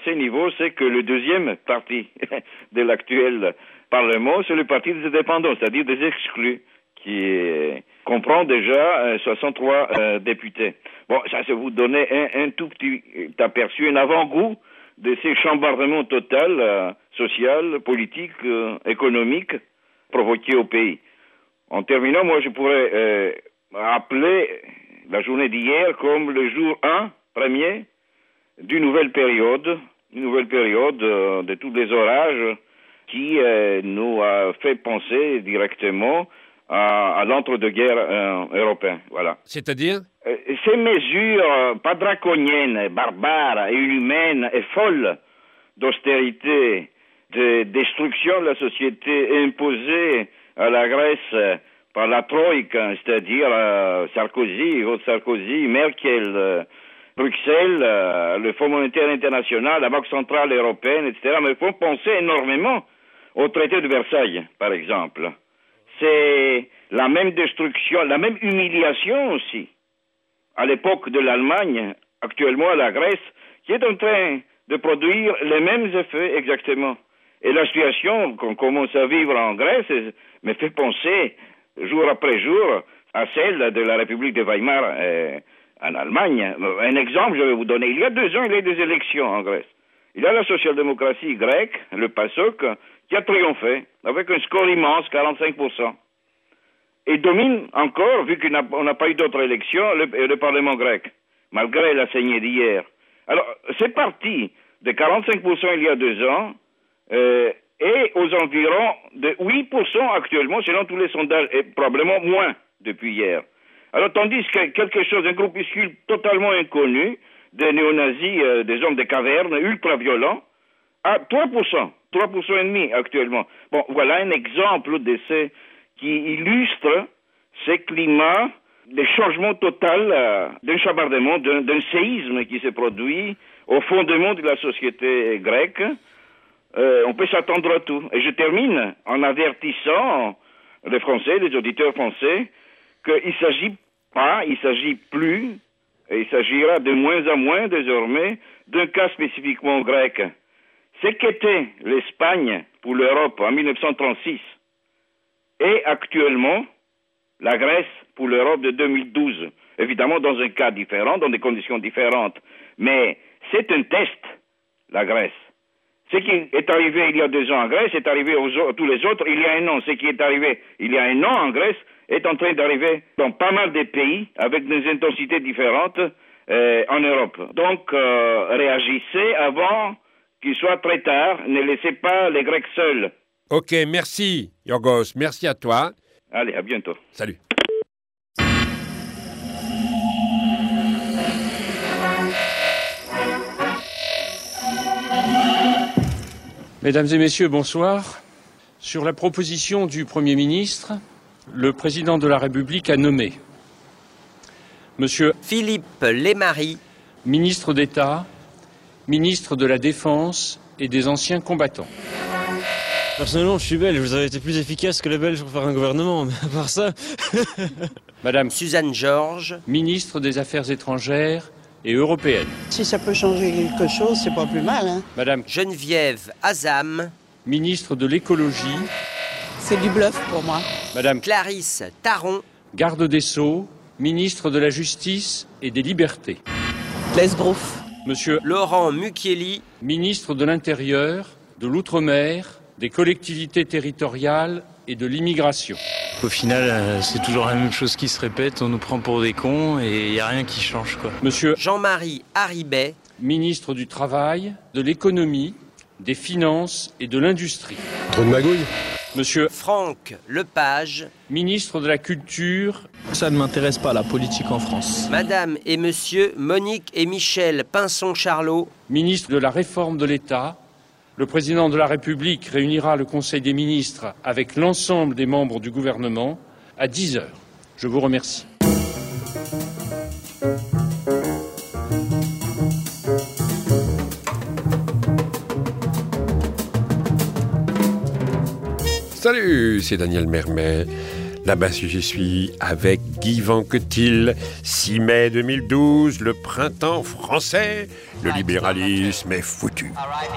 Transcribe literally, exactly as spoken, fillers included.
ce niveau, c'est que le deuxième parti de l'actuel Parlement, c'est le parti des indépendants, c'est-à-dire des exclus, qui euh, comprend déjà euh, soixante-trois euh, députés. Bon, ça, c'est vous donner un, un tout petit aperçu, un avant-goût de ces chambardements total, euh, social, politique, euh, économique, provoqués au pays. En terminant, moi, je pourrais euh, appeler la journée d'hier comme le jour un, premier, d'une nouvelle période, une nouvelle période euh, de tous les orages qui euh, nous a fait penser directement à, à l'entre-deux-guerres euh, européen. Voilà. C'est-à-dire euh, Ces mesures, euh, pas draconiennes, barbares, inhumaines et folles d'austérité, de destruction de la société imposée à la Grèce par la Troïka, c'est-à-dire euh, Sarkozy, Haute Sarkozy, Merkel, euh, Bruxelles, euh, le Fonds monétaire international, la Banque centrale européenne, et cetera, mais font penser énormément au traité de Versailles, par exemple. C'est la même destruction, la même humiliation aussi, à l'époque de l'Allemagne, actuellement à la Grèce, qui est en train de produire les mêmes effets exactement. Et la situation qu'on commence à vivre en Grèce me fait penser, jour après jour, à celle de la République de Weimar euh, en Allemagne. Un exemple, je vais vous donner. Il y a deux ans, il y a eu des élections en Grèce. Il y a la social-démocratie grecque, le PASOK, qui a triomphé avec un score immense, quarante-cinq pour cent. Et domine encore, vu qu'on n'a pas eu d'autres élections, le, le Parlement grec, malgré la saignée d'hier. Alors, c'est parti de quarante-cinq pour cent il y a deux ans, euh, et aux environs de huit pour cent actuellement, selon tous les sondages, et probablement moins depuis hier. Alors, tandis que quelque chose, un groupuscule totalement inconnu, des néo-nazis, euh, des hommes de caverne, ultra-violents, à trois pour cent, trois pour cent et demi actuellement. Bon, voilà un exemple de ces qui illustre ces climats de changement total, euh, d'un chambardement, d'un, d'un séisme qui s'est produit au fondement de la société grecque. Euh, on peut s'attendre à tout. Et je termine en avertissant les Français, les auditeurs français, qu'il ne s'agit pas, il ne s'agit plus, et il s'agira de moins en moins désormais d'un cas spécifiquement grec. Ce qu'était l'Espagne pour l'Europe en mille neuf cent trente-six et actuellement la Grèce pour l'Europe de deux mille douze. Évidemment dans un cas différent, dans des conditions différentes. Mais c'est un test, la Grèce. Ce qui est arrivé il y a deux ans en Grèce est arrivé aux, aux tous les autres il y a un an. Ce qui est arrivé il y a un an en Grèce est en train d'arriver dans pas mal de pays avec des intensités différentes euh, en Europe. Donc euh, réagissez avant qu'il soit très tard. Ne laissez pas les Grecs seuls. Ok, merci Yorgos, merci à toi. Allez, à bientôt. Salut. Mesdames et messieurs, bonsoir. Sur la proposition du Premier ministre, le Président de la République a nommé Monsieur Philippe Leymarie, ministre d'État, ministre de la Défense et des Anciens Combattants. Personnellement, je suis belge, vous avez été plus efficace que les Belges pour faire un gouvernement, mais à part ça... Madame Suzanne Georges, ministre des Affaires étrangères et européennes. Si ça peut changer quelque chose, c'est pas plus mal, hein. Madame Geneviève Azam, ministre de l'Écologie. C'est du bluff pour moi. Madame Clarisse Taron, garde des Sceaux, ministre de la Justice et des Libertés. L'esbrouf. Monsieur Laurent Mukieli, ministre de l'Intérieur, de l'Outre-mer, des collectivités territoriales et de l'immigration. Au final, euh, c'est toujours la même chose qui se répète, on nous prend pour des cons et il n'y a rien qui change, quoi. Monsieur Jean-Marie Haribet, ministre du Travail, de l'Économie, des Finances et de l'Industrie. Trop de magouille. Monsieur Franck Lepage, ministre de la Culture. Ça ne m'intéresse pas, la politique en France. Madame et Monsieur Monique et Michel Pinson-Charlot, ministre de la Réforme de l'État. Le président de la République réunira le Conseil des ministres avec l'ensemble des membres du gouvernement à dix heures. Je vous remercie. Salut, c'est Daniel Mermet. Là-bas, si j'y suis avec Guy Vanquetil. six mai deux mille douze, le printemps français. Le libéralisme est foutu.